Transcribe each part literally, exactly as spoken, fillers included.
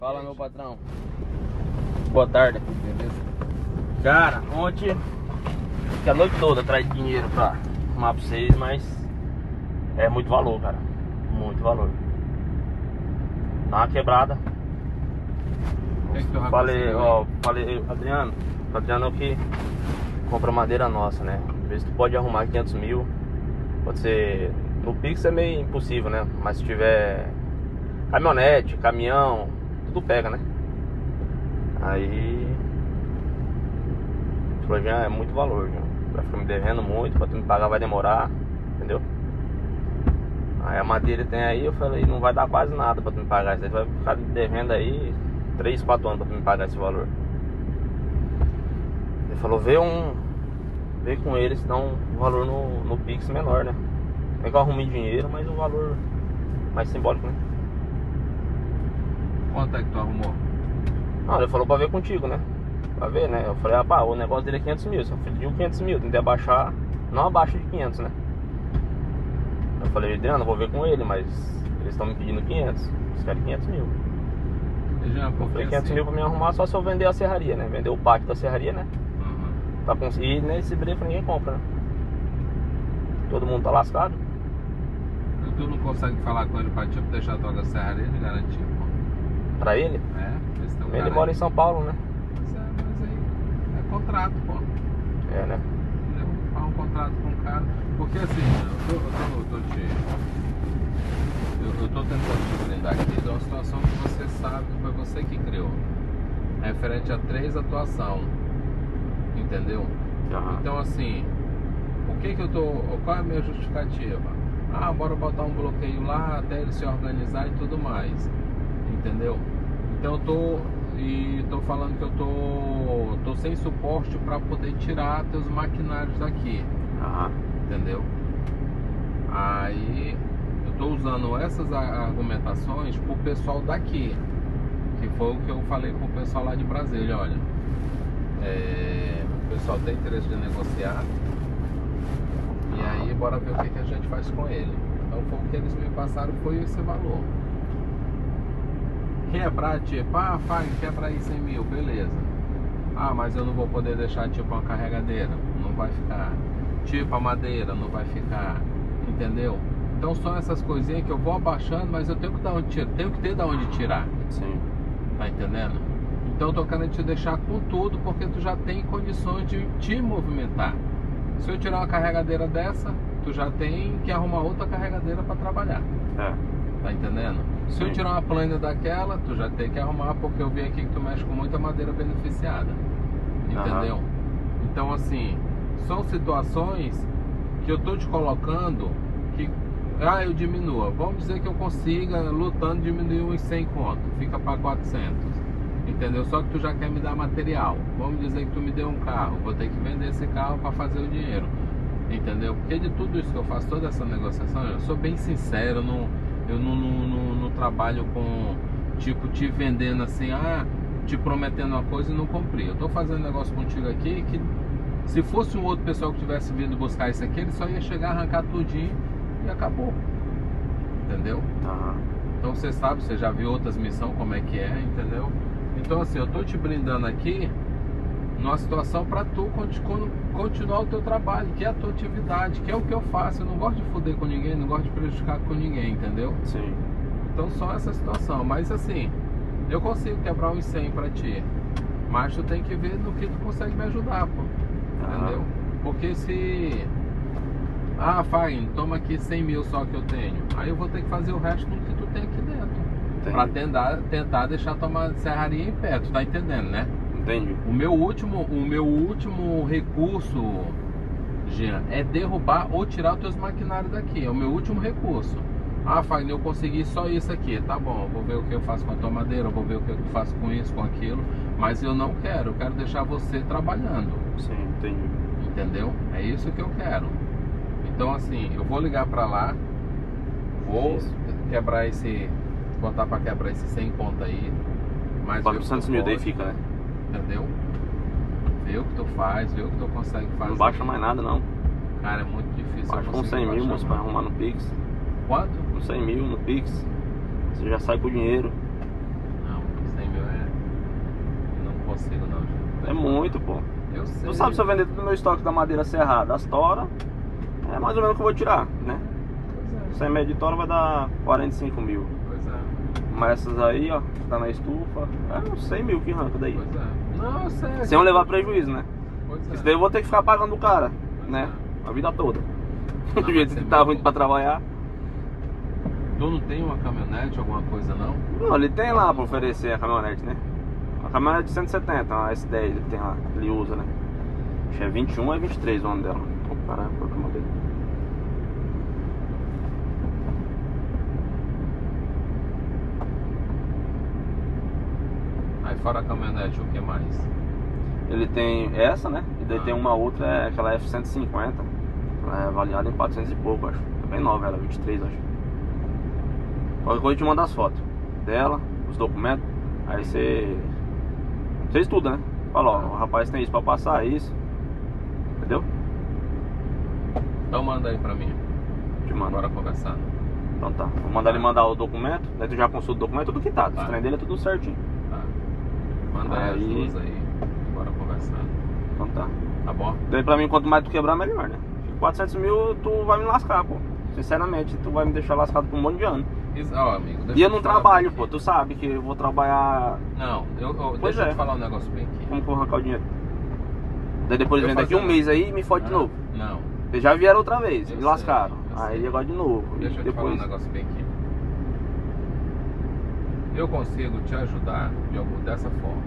Fala, meu patrão. Boa tarde. Beleza? Cara, ontem fiquei a noite toda atrás de dinheiro pra arrumar pra vocês, mas é muito valor, cara. Muito valor. Dá uma quebrada. Que que Falei, ó, falei, Adriano, Adriano é o que compra madeira nossa, né? Vê se tu pode arrumar quinhentos mil. Pode ser. No Pix é meio impossível, né? Mas se tiver caminhonete, caminhão, tudo pega, né? Aí falou, já é muito valor, já vai ficar me devendo muito, pra tu me pagar vai demorar, entendeu? Aí a madeira tem aí, eu falei, não vai dar quase nada pra tu me pagar isso aí, tu vai ficar me devendo aí três, quatro anos pra tu me pagar esse valor. Ele falou, vê um vê com eles, senão um valor no, no Pix menor, né? Não é que eu arrumei dinheiro, mas um valor mais simbólico, né? Quanto é que tu arrumou? Não, ele falou pra ver contigo, né? Pra ver, né? Eu falei, ah, pá, o negócio dele é quinhentos mil. Se eu pediu quinhentos mil, tentei abaixar, não abaixo de quinhentos, né? Eu falei, Adriano, vou ver com ele, mas eles estão me pedindo quinhentos. Eles querem quinhentos mil. Já, Eu falei, quinhentos assim, mil pra me arrumar só se eu vender a serraria, né? Vender o pacto da serraria, né? Uhum. Pra conseguir, nesse brefo ninguém compra, né? Todo mundo tá lascado. E tu não consegue falar com ele pra tipo deixar a tua da serraria de garantir, pô? Pra ele? É, esse teu Ele cara mora aí. em São Paulo, né? Mas é, mas aí é contrato, pô. É, né? Entendeu? Faz um contrato com o cara. Porque assim, eu tô, eu tô, eu tô te. Eu, eu tô tentando te brindar aqui de uma situação que você sabe que foi você que criou. É referente a três atuação. Entendeu? Uhum. Então assim, o que que eu tô. Qual é a minha justificativa? Ah, bora botar um bloqueio lá até ele se organizar e tudo mais. Entendeu? Então eu tô. E tô falando que eu tô. tô sem suporte para poder tirar teus maquinários daqui. Uhum. Entendeu? Aí eu tô usando essas argumentações pro pessoal daqui. Que foi o que eu falei pro pessoal lá de Brasília, olha. É, o pessoal tem interesse de negociar. E aí bora ver o que, que a gente faz com ele. Então foi o que eles me passaram, foi esse valor. Quebrar tipo, ah, faz, quebra aí cem mil, beleza. Ah, mas eu não vou poder deixar tipo uma carregadeira, não vai ficar. Tipo a madeira, não vai ficar. Entendeu? Então são essas coisinhas que eu vou abaixando, mas eu tenho que dar onde tirar, tenho que ter da onde tirar. Sim. Tá entendendo? Então eu tô querendo te deixar com tudo, porque tu já tem condições de te movimentar. Se eu tirar uma carregadeira dessa, tu já tem que arrumar outra carregadeira para trabalhar. É. Tá entendendo? Se Sim. eu tirar uma plana daquela, tu já tem que arrumar, porque eu vi aqui que tu mexe com muita madeira beneficiada. Entendeu? Uhum. Então assim, são situações que eu tô te colocando que, ah, eu diminua. Vamos dizer que eu consiga, lutando, diminuir uns cem conto, fica para quatrocentos. Entendeu? Só que tu já quer me dar material. Vamos dizer que tu me deu um carro, vou ter que vender esse carro para fazer o dinheiro. Entendeu? Porque de tudo isso que eu faço, toda essa negociação, eu sou bem sincero, não, eu não, não, não, não trabalho com, tipo, te vendendo assim, ah, te prometendo uma coisa e não cumprir. Eu tô fazendo negócio contigo aqui que, se fosse um outro pessoal que tivesse vindo buscar isso aqui, ele só ia chegar, arrancar tudinho e acabou. Entendeu? Uhum. Então você sabe, você já viu outras missões como é que é, entendeu? Então assim, eu tô te brindando aqui numa situação para tu continuar o teu trabalho, que é a tua atividade, que é o que eu faço. Eu não gosto de foder com ninguém, não gosto de prejudicar com ninguém, entendeu? Sim. Então só essa situação. Mas assim, eu consigo quebrar uns cem para ti, mas tu tem que ver no que tu consegue me ajudar, pô. Entendeu? Uhum. Porque se... Ah, fine, toma aqui cem mil só que eu tenho, aí eu vou ter que fazer o resto do que tu tem aqui dentro. Entendi. Pra tentar, tentar deixar tua serraria em pé, tu tá entendendo, né? Entendi. O meu último, o meu último recurso, Jean, é derrubar ou tirar os teus maquinários daqui. É o meu último recurso. Ah, Fagner, eu consegui só isso aqui. Tá bom, eu vou ver o que eu faço com a tua madeira, eu vou ver o que eu faço com isso, com aquilo. Mas eu não quero, eu quero deixar você trabalhando. Sim, entendi. Entendeu? É isso que eu quero. Então assim, eu vou ligar pra lá, vou Isso. quebrar esse, botar pra quebrar esse cem conto aí. Mais quatrocentos mil daí fica, né? Entendeu? Vê o que tu faz, vê o que tu consegue fazer. Não baixa mais nada, não. Cara, é muito difícil. Baixa com cem mil, moço, pra arrumar no Pix. Quanto? Com cem mil no Pix. Você já sai com o dinheiro. Não, consigo não, gente. É muito, pô. Eu sei. Tu sabe se eu vender todo o meu estoque da madeira serrada, as tora, é mais ou menos o que eu vou tirar, né? Pois é. Sem média de tora vai dar quarenta e cinco mil. Pois é. Mas essas aí, ó, que tá na estufa, é uns cem mil que arranca daí. Pois é. Não, eu sei. Sem eu levar prejuízo, né? Pois é. Isso daí eu vou ter que ficar pagando o cara, Pois né? é. A vida toda. Não, Do jeito mas que é tava meu- indo pra trabalhar. Tu não tem uma caminhonete, alguma coisa não? Não, ele tem lá pra oferecer a caminhonete, né? A caminhonete de cento e setenta, uma S dez ele tem lá, ele usa, né? Acho que é vinte e um ou é vinte e três o ano dela. Vou parar por que modelo. Aí fora a caminhonete, o que mais? Ele tem essa, né? E daí Ah. tem uma outra, é aquela F cento e cinquenta. Ela é avaliada em quatrocentos e pouco, acho. É bem nova ela, vinte e três, acho. Qualquer coisa eu te mando as fotos dela, os documentos. Aí você. Você estuda, né? Fala, ó, o rapaz tem isso pra passar, isso. Entendeu? Então manda aí pra mim. Te mando. Bora conversar. Então tá. Vou mandar ele mandar o documento. Daí tu já consulta o documento, tudo quitado. Tá. Os trem dele é tudo certinho. Tá. Manda aí, Aí. as duas aí. Bora conversar. Então tá. Tá bom? Daí pra mim, quanto mais tu quebrar, melhor, né? quatrocentos mil, tu vai me lascar, pô. Sinceramente, tu vai me deixar lascado por um monte de ano. Isso, ó, amigo. deixa E eu te não falar trabalho, bem pô. aqui. Tu sabe que eu vou trabalhar. Não, eu, eu, Pois deixa eu é. te falar um negócio bem aqui. Como que eu vou arrancar o dinheiro? Daí depois Eu vem daqui um fazendo- mês aí e me fode de Ah, novo. Não. Eles já vieram outra vez, Eu me sei, lascaram. eu Aí sei. agora de novo. Deixa eu e te falar um depois. negócio bem aqui. Eu consigo te ajudar de algum, dessa forma.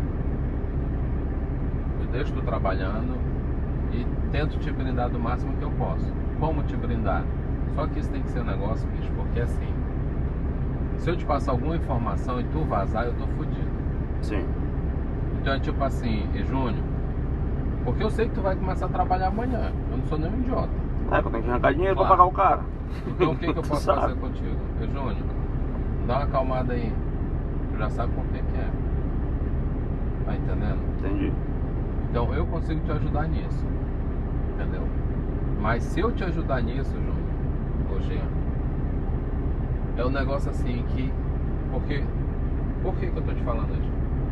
Eu deixo tu trabalhando e tento te brindar do máximo que eu posso. Como te brindar? Só que isso tem que ser um negócio, bicho, porque assim, se eu te passar alguma informação e tu vazar, eu tô fudido. Sim. Então é tipo assim, e Júnior, porque eu sei que tu vai começar a trabalhar amanhã. Eu não sou nenhum idiota. É, que eu tenho que arrancar dinheiro Claro. pra pagar o cara. Então o que, que eu Tu posso sabe. fazer contigo? E Júnior, dá uma acalmada aí. Tu já sabe por que que é. Tá entendendo? Entendi. Então eu consigo te ajudar nisso. Entendeu? Mas se eu te ajudar nisso, Júnior, ô Jean, é um negócio assim que. Porque. Por que que eu tô te falando isso?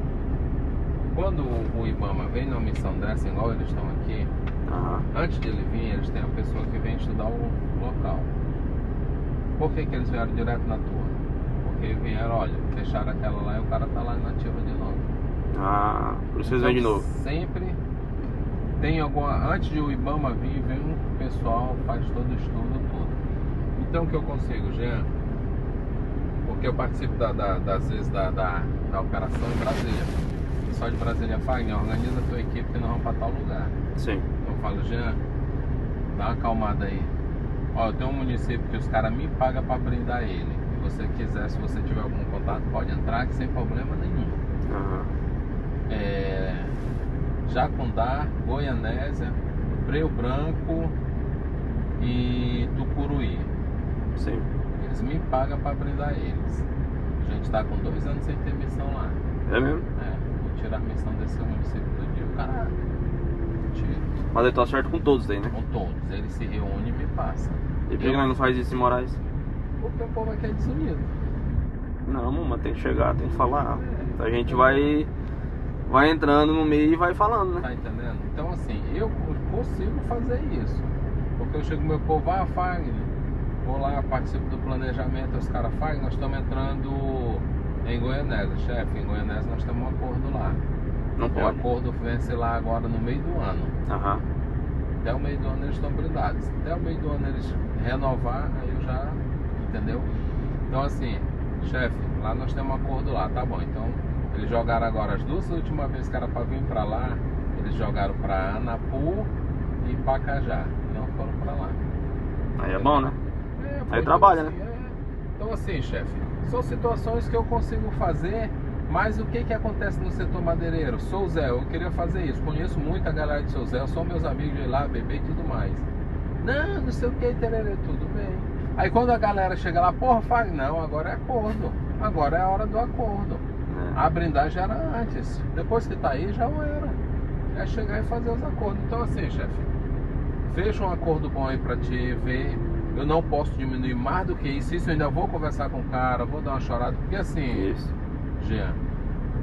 Quando o Ibama vem numa missão dessa, igual eles estão aqui, Aham. antes de ele vir, eles têm uma pessoa que vem estudar o local. Por que que eles vieram direto na tua? Porque vieram, olha, fecharam aquela lá e o cara tá lá inativa de novo. Ah, por isso vocês vêm de Então, novo. Sempre tem alguma. Antes de o Ibama vir, vem um pessoal, faz todo o estudo, tudo. Então o que eu consigo, Jean? Porque eu participo da, da, das vezes da, da, da operação em Brasília. O pessoal de Brasília Fagner, organiza a tua equipe que nós vamos para tal lugar. Sim. Eu falo, Jean, dá uma acalmada aí. Ó, eu tenho um município que os caras me pagam para brindar ele. Se você quiser, se você tiver algum contato, pode entrar que sem problema nenhum. Aham. É, Jacundá, Goianésia, Breu Branco e Tucuruí. Sim. Eles me pagam para brindar eles. A gente tá com dois anos sem ter missão lá. É mesmo? É, vou tirar a missão desse município do dia. O cara tira. Mas eu tô certo com todos aí, né? Com todos. Eles se reúnem e me passam. E por que nós não faz isso em Moraes? Porque o povo aqui é desunido. Não, mas tem que chegar, tem que falar. A gente vai. Vai entrando no meio e vai falando, né? Tá entendendo? Então assim, eu consigo fazer isso. Porque eu chego no meu povo, ah, Fagner, vou lá, participo do planejamento, os caras Fagner, nós estamos entrando em Goianésia, chefe, em Goianésia nós temos um acordo lá. Não O pode. acordo vence lá agora no meio do ano. Aham. Até o meio do ano eles estão blindados. Até o meio do ano eles renovar, aí eu já. Entendeu? Então assim, chefe, lá nós temos um acordo lá, tá bom. Então eles jogaram agora as duas últimas vezes que era pra vir pra lá, eles jogaram pra Anapu e Pacajá. Não foram pra lá. Aí é bom, né? É, Aí foi trabalha, assim, é. Então assim, chefe, são situações que eu consigo fazer. Mas o que que acontece no setor madeireiro? Sou Zé, eu queria fazer isso. Conheço muita galera de Sou Zé, são meus amigos de lá, bebê e tudo mais. Não, não sei o que, tererê, tudo bem. Aí quando a galera chega lá, porra, faz, não, agora é acordo. Agora é a hora do acordo. É. A brindagem era antes. Depois que tá aí, já não era. É chegar e fazer os acordos. Então assim, chefe, fecha um acordo bom aí pra ti, ver. Eu não posso diminuir mais do que isso. Isso eu ainda vou conversar com o cara, vou dar uma chorada. Porque assim, Isso. Jean,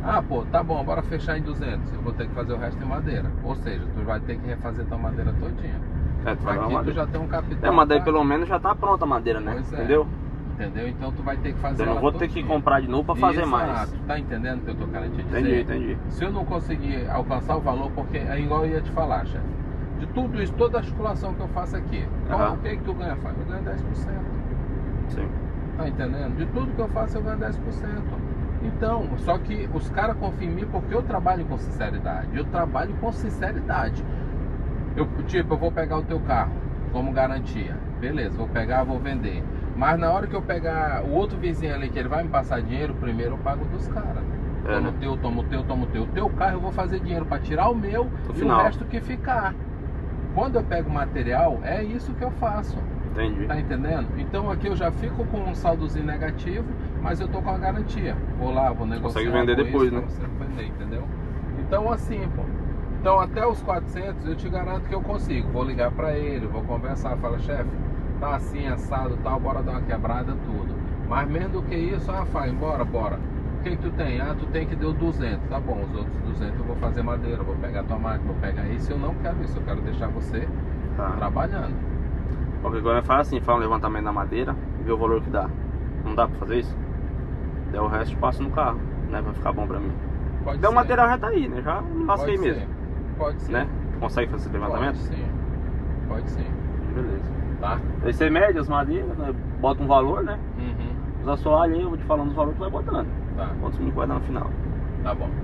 Ah, pô, tá bom, bora fechar em duzentos. Eu vou ter que fazer o resto em madeira. Ou seja, tu vai ter que refazer tua madeira todinha. É, tu vai dar Aqui uma tu madeira. já tem um capital. É, mas daí pra- pelo menos já tá pronta a madeira, né? Pois é. Entendeu? Entendeu? Então tu vai ter que fazer Eu não ela vou ter que todinha. comprar de novo pra fazer Exato. mais. Tá entendendo o que eu tô querendo te dizer? Entendi, entendi. Se eu não conseguir alcançar o valor, porque é igual eu ia te falar, chefe. De tudo isso, toda a articulação que eu faço aqui, qual- Aham. o que é que tu ganha? Fábio? Eu ganho dez por cento. Sim. Tá entendendo? De tudo que eu faço eu ganho dez por cento. Então, só que os caras confiam em mim porque eu trabalho com sinceridade. Eu trabalho com sinceridade. Eu, tipo, eu vou pegar o teu carro como garantia. Beleza, vou pegar, vou vender. Mas na hora que eu pegar o outro vizinho ali que ele vai me passar dinheiro, primeiro eu pago dos caras. É, Toma né? o teu, toma o teu, toma o teu. O teu carro eu vou fazer dinheiro para tirar o meu No e final. o resto que ficar. Quando eu pego material, é isso que eu faço. Entendi. Tá entendendo? Então aqui eu já fico com um saldozinho negativo, mas eu tô com a garantia. Vou lá, vou negociar. Consegue vender com depois, isso, né? pra você vender, entendeu? Então assim, pô. Então até os quatrocentos eu te garanto que eu consigo. Vou ligar pra ele, vou conversar, fala, chefe, tá assim, assado, tal, bora dar uma quebrada, tudo. Mas menos do que isso, ah, faz, bora, bora. O que que tu tem? Ah, tu tem que deu duzentos. Tá bom, os outros duzentos eu vou fazer madeira, vou pegar tua máquina, vou pegar isso. Eu não quero isso, eu quero deixar você Tá. trabalhando. Qualquer coisa faz assim, faz um levantamento da madeira e vê o valor que dá. Não dá pra fazer isso? Daí o resto eu passo no carro, né? Vai ficar bom pra mim. Pode Daí o ser. material já tá aí, né? Já me lasquei Pode mesmo. ser. Pode ser. Né? Consegue fazer esse levantamento? Pode sim. Pode sim. Beleza. Tá? Aí você mede as madeiras, né? Bota um valor, né? Uhum. Os assoalhos aí, eu vou te falando os valores que vai botando. Tá. Quantos mil que vai dar no final. Tá bom.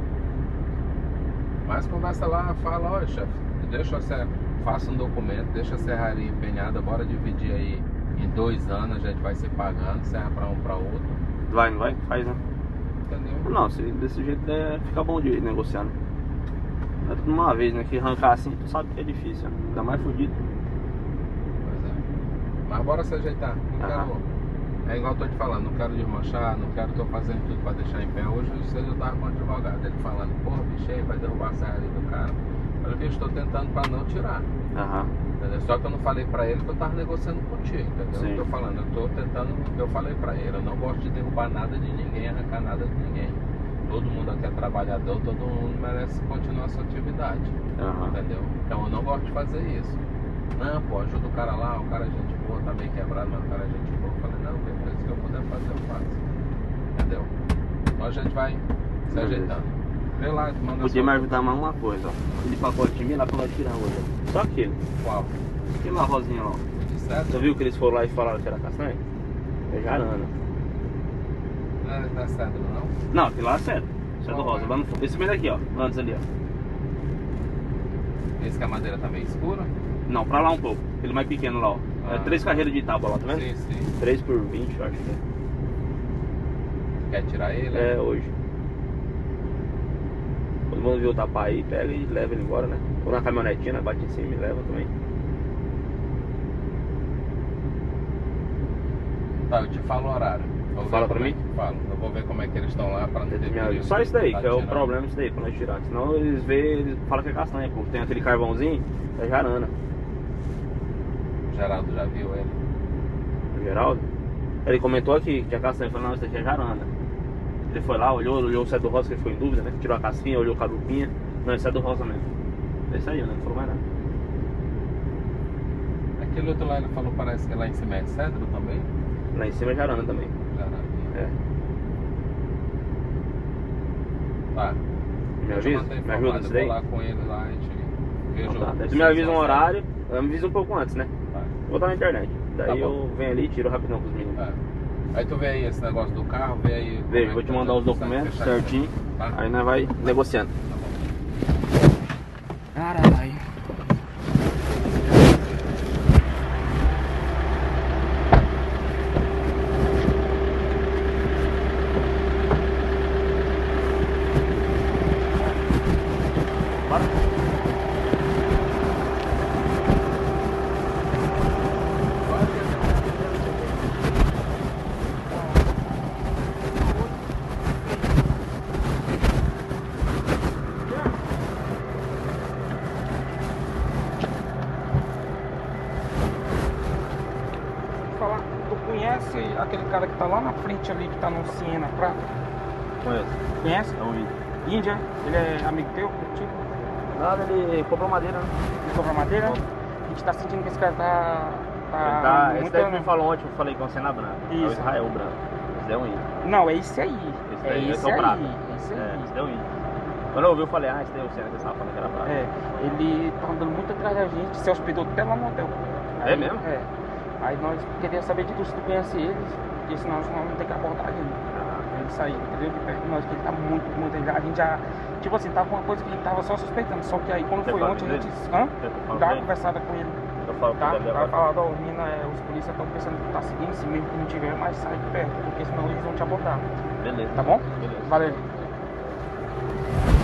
Mas conversa lá, fala, olha, chefe, deixa eu ser, faça um documento, deixa a serraria empenhada, bora dividir aí em dois anos, a gente vai se pagando, serra pra um pra outro. Vai, não vai? Faz, né? Entendeu? Não, se desse jeito é, fica bom de negociar, né? É tudo uma vez, né? Que arrancar assim, tu sabe que é difícil, né? Ainda mais fudido. Pois é. Mas bora se ajeitar. Não Aham. quero. É igual eu tô te falando, não quero desmanchar, não quero, tô fazendo tudo pra deixar em pé. Hoje cedo eu tava com o advogado, ele falando, porra, bicho, aí vai derrubar a serraria do cara. Olha, bicho, estou tentando pra não tirar. Aham. Entendeu? Só que eu não falei pra ele que eu tava negociando contigo, entendeu? Sim. Eu tô falando, eu tô tentando, eu falei pra ele, eu não gosto de derrubar nada de ninguém, arrancar nada de ninguém. Todo mundo aqui é trabalhador, todo mundo merece continuar a sua atividade. Aham. Entendeu? Então eu não gosto de fazer isso. Não, pô, ajuda o cara lá, o cara é gente boa, tá meio quebrado, mas o cara é gente boa. Eu falei, não, beleza, se eu puder fazer, eu faço. Entendeu? Então a gente vai se Beleza. ajeitando. Vê lá, tu manda Podia sua- me ajudar mais uma coisa, ó. Aquele pacotinho lá pra nós tirar hoje. ó. Só aquele. Qual? Aquele lá rosinha lá. ó. De certo? Você viu que eles foram lá e falaram que era castanha? É jarana. Não é da cedro, não? Não, aquele lá é cedro. Cedro Qual rosa. é? Lá no fundo. Esse mesmo daqui, ó. Antes ali, ó. Esse que a madeira tá meio escura? Não, pra lá um pouco. Aquele mais pequeno lá, ó. É Ah. três carreiras de tábua lá, tá vendo? Sim, sim. três por vinte, eu acho que Quer tirar ele? é. É, hoje. Todo mundo viu o tapar aí, pega e leva ele embora, né? Ou na caminhonetinha, né? Bate em cima e leva também. Tá, eu te falo o horário. Eu vou Fala ver pra como mim? é que- Falo. Eu vou ver como é que eles estão lá pra não ter Me perigo ajuda. Só de isso daí, tá que é o tirando. problema isso daí, pra nós tirar. Senão eles vê, eles falam que é castanha, pô. Tem aquele carvãozinho, é jarana. O Geraldo já viu ele? O Geraldo, ele comentou aqui que tinha castanha. Eu falei, não, isso aqui é jarana. Ele foi lá, olhou, olhou o cedro rosa, que ele ficou em dúvida, né? Tirou a casquinha, olhou a lupinha. Não, é cedro rosa mesmo. Ele saiu, né? Não falou mais nada. Aquele outro lá, ele falou, parece que lá em cima é cedro também? Lá em cima é jarana também. Geraldo. É. Tá. Me Eu te avisa? mantenho Me informado, ajuda eu isso vou daí? lá com ele lá e te vejo. Então tá. Daí tu me avisa um horário, eu me avisa um pouco antes, né? Tá. Vou botar na internet. Daí Tá bom. eu venho ali e tiro rapidão com os meninos. É. Aí tu vê aí esse negócio do carro, vê aí. como é Vejo, que vou te tá, mandar os consegue documentos fechar isso aí, certinho. Tá? Aí nós vai negociando. Tá bom. Caralho. Bora. Falar, tu conhece aquele cara que tá lá na frente ali, que tá no Siena Prata? Conheço. Conhece? É o Ida. Índia, ele é amigo teu, tipo, Nada, ele comprou madeira, né? ele compra madeira. Compra. A gente tá sentindo que esse cara tá. tá, Ele tá, esse muito- daí que me falou ontem, eu falei com você na branca. É o Isso. Israel branco. Esse daí é um índio. Não, é esse aí. Esse é daí, esse é o aí. prata. É esse aí. É, esse daí é um índio. Quando eu ouvi, eu falei, ah, esse daí é o Senna que você tava falando que era prata. É, ele tá andando muito atrás da gente, se hospedou até lá no hotel. É mesmo? É. Aí nós queríamos saber de tu se tu conhece eles, porque senão nós não tem que abordar ele. Ah, Ele saiu, entendeu? De perto de nós, que ele tá muito, muito. A gente já, tipo assim, tava uma coisa que a gente tava só suspeitando. Só que aí quando Você foi fala ontem, a dele? gente. Hã? eu tô falando Dá uma dele. conversada com ele. Eu falo Tá? com ele Vai agora. falar, ó, menina, é, os polícias estão pensando que tu tá seguindo, se mesmo que não tiver, mas sai de perto, porque senão eles vão te abordar. Beleza. Tá bom? Beleza. Valeu.